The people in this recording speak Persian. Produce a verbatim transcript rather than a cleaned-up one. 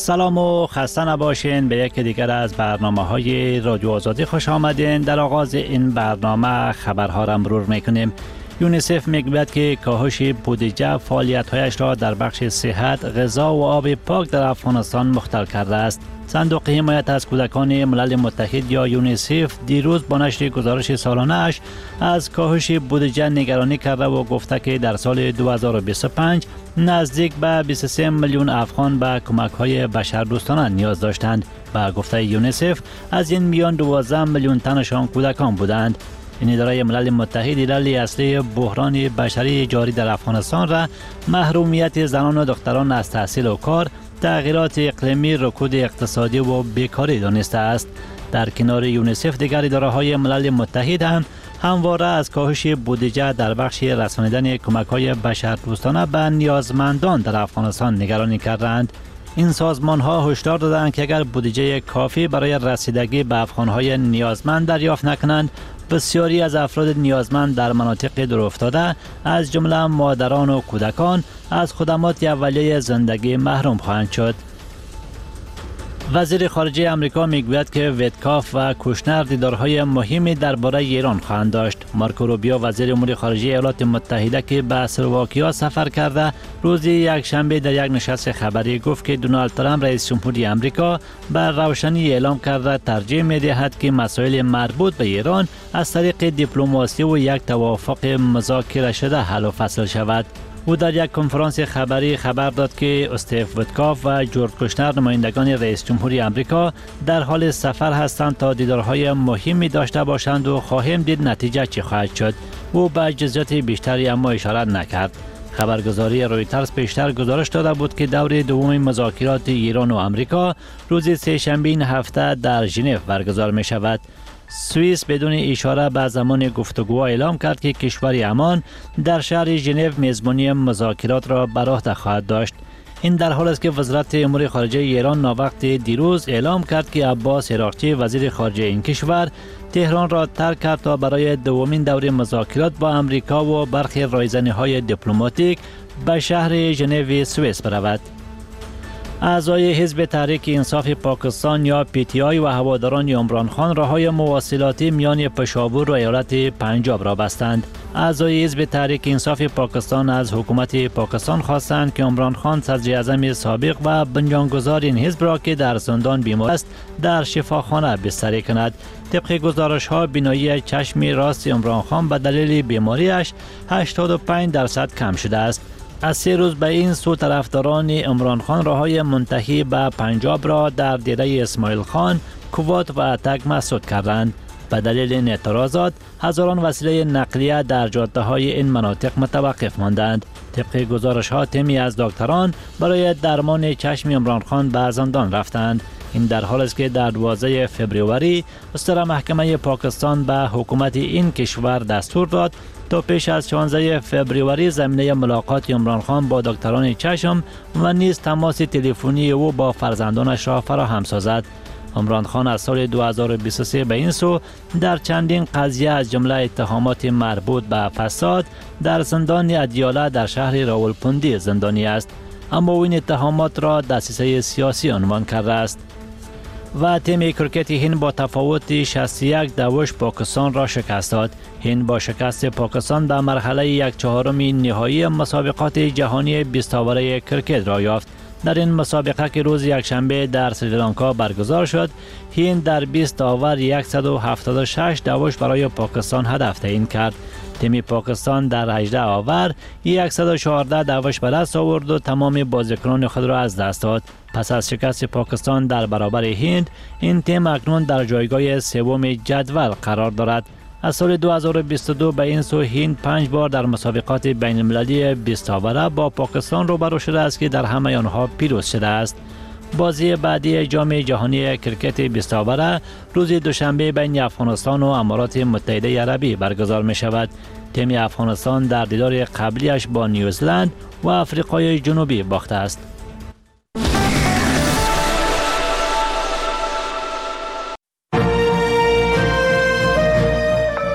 سلام و خسته نباشین. به یک دیگر از برنامه های رادیو آزادی خوش آمدین. در آغاز این برنامه خبرها را مرور میکنیم. یونیسف میگوید که کاهش بودجه فعالیت‌هایش را در بخش صحت، غذا و آب پاک در افغانستان مختل کرده است. صندوق حمایت از کودکان ملل متحد یا یونیسف دیروز با نشر گزارش سالانه‌اش از کاهش بودجه نگرانی کرده و گفته که در سال دو هزار و بیست و پنج نزدیک به بیست و سه میلیون افغان به کمک‌های بشردوستانه نیاز داشتند. به گفته یونیسف از این میان دوازده میلیون تنشان کودکان بودند. این اداره ملل متحد دلیل اصلی بحران بشری جاری در افغانستان را محرومیت زنان و دختران از تحصیل و کار، تغییرات اقلیمی، رکود اقتصادی و بیکاری دانسته است. در کنار یونیسف دیگر اداره‌های ملل متحد هم همواره از کاهش بودجه در بخش رسانیدن کمک‌های بشردوستانه به نیازمندان در افغانستان نگرانی کردند. این سازمان ها هشدار دادند که اگر بودجه کافی برای رسیدگی به افغان‌های نیازمند دریافت نکنند، بسیاری از افراد نیازمند در مناطق دورافتاده از جمله مادران و کودکان از خدمات اولیه زندگی محروم خواهند شد. وزیر خارجه امریکا میگوید که ویتکاف و کوشنر دیدارهای مهمی درباره ایران خواهند داشت. مارکو روبیو وزیر امور خارجه ایالات متحده که به اسلواکیا سفر کرده، روز یکشنبه در یک نشست خبری گفت که دونالد ترامپ رئیس جمهوری امریکا به روشنی اعلام کرده ترجیح می‌دهد که مسائل مربوط به ایران از طریق دیپلماسی و یک توافق مذاکره شده حل و فصل شود. او در یک کنفرانس خبری خبر داد که استیو ویتکاف و جورج کوشنر نمایندگان رئیس جمهوری امریکا در حال سفر هستند تا دیدارهای مهمی داشته باشند و خواهیم دید نتیجه چی خواهد شد. او به جزئیات بیشتری اما اشاره نکرد. خبرگزاری رویترز پیشتر گزارش داده بود که دور دوم مذاکرات ایران و امریکا روز سه‌شنبه این هفته در ژنو برگزار می شود. سوئیس بدون اشاره به زمان گفتگوها اعلام کرد که کشور عمان در شهر ژنو میزبانی مذاکرات را بر عهده خواهد داشت. این در حالی است که وزارت امور خارجه ایران ناوقت دیروز اعلام کرد که عباس عراقچی وزیر خارجه این کشور تهران را ترک کرد تا برای دومین دوره مذاکرات با امریکا و برخی رایزنی‌های دیپلماتیک به شهر ژنو سوئیس برود. اعضای حزب تحریک انصاف پاکستان یا پی تی آی و هواداران عمران خان راههای مواصلاتی میان پشاور و ایالت پنجاب را بستند. اعضای حزب تحریک انصاف پاکستان از حکومت پاکستان خواستند که عمران خان صدر اعظم سابق و بنیانگذار این حزب را که در زندان بیمار است در شفاخانه بستری کند. طبق گزارش ها بینایی چشم راست عمران خان به دلیل بیماریش هشتاد و پنج درصد کم شده است. از سه روز به این سو طرفداران عمران خان راههای منتهی به پنجاب را در دیره اسماعیل خان، کوات و اتک مسدود کردند. به دلیل این اعتراضات هزاران وسیله نقلیه در جاده های این مناطق متوقف ماندند. طبق گزارش ها تیمی از دکتران برای درمان چشم عمران خان به زندان رفتند. این در حالی است که در دوازده فوریه استر محکمه پاکستان به حکومت این کشور دستور داد تا پیش از شانزده فوریه زمینه ملاقات عمران خان با دکتران چشم و نیز تماس تلفنی او با فرزندانش را فراهم سازد. عمران خان از سال دو هزار و بیست و سه به این سو در چندین قضیه از جمله اتهامات مربوط به فساد در زندان ادیاله در شهر راولپندی زندانی است، اما او این اتهامات را دسیسه سیاسی عنوان کرده است. و تیم کرکت هند با تفاوت شصت و یک دوش پاکستان را شکست داد. هند با شکست پاکستان در مرحله یک چهارم نهایی مسابقات جهانی بیست اوره کرکت را یافت. در این مسابقه که روز یکشنبه در سریلانکا برگزار شد، هند در بیست اوور صد و هفتاد و شش دوش برای پاکستان هدف تعیین کرد. تیم پاکستان در هجده اوور صد و چهارده دوش به دست آورد و تمام بازیکنان خود را از دست داد. پس از شکست پاکستان در برابر هند، این تیم اکنون در جایگاه سوم جدول قرار دارد. از سال دو هزار و بیست و دو به این سو هند پنج بار در مسابقات بین المللی بیست اوره با پاکستان روبرو شده است که در همه آنها پیروز شده است. بازی بعدی جام جهانی کرکت بیست اوره روز دوشنبه بین افغانستان و امارات متحده عربی برگزار می شود. تیم افغانستان در دیدار قبلیش با نیوزلند و آفریقای جنوبی باخته است.